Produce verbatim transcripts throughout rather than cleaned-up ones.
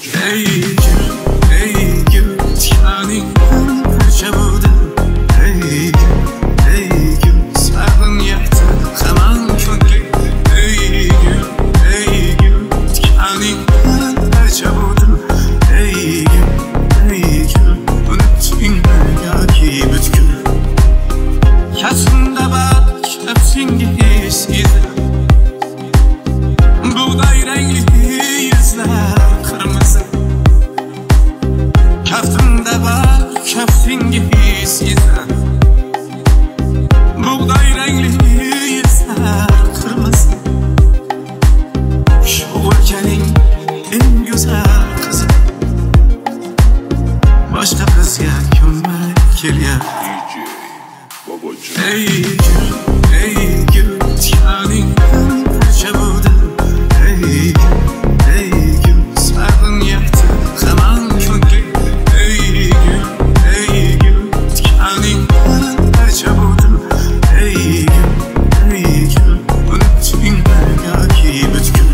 ای گل ای گل تیانی parça buldum. Ey gül ey gül sarın yaktı kaman köndü. Ey gül ey gül tiyani parça buldum. Ey gül ey gül unuttun ya ki bütkül. Yaşında bak hepsin giyiz izler. Buğday renkli yüzler kırmızı. Kaftımda bak kaftin giyiz izler. Buğday renkli yüzler kırmızı. Şu ülkenin en güzel kızı. Başka kız ya kömmek geliyor. Ey gül ey gül tiyani parça buldum. Ey gül ey gül sarın yaktı kaman köndü. Ey gül ey gül tiyani parça buldum. Ey gül ey gül unuttun ya ki bütkül.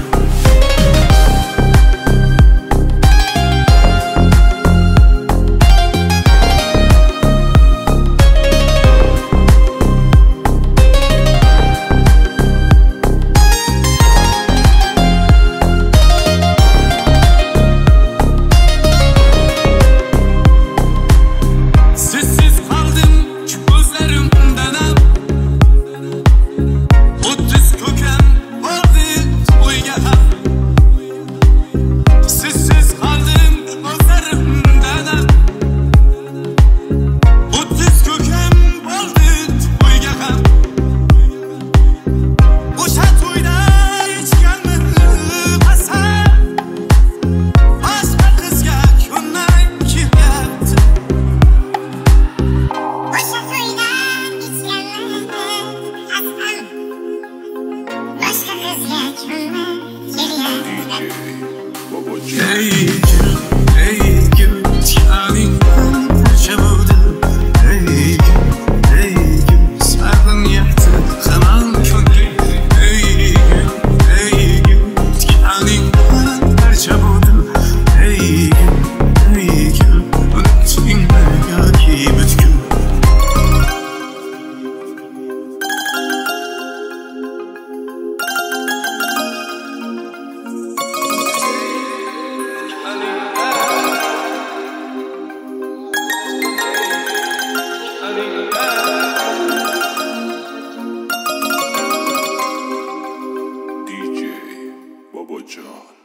Ey gül ey gül tiyani parça buldum. Ey gül ey gül sarın yaktı kaman köndü. Ey gül ey gül tiyani parça buldum. Ey gül ey gül unuttun ya ki bütkül. D J Baba John.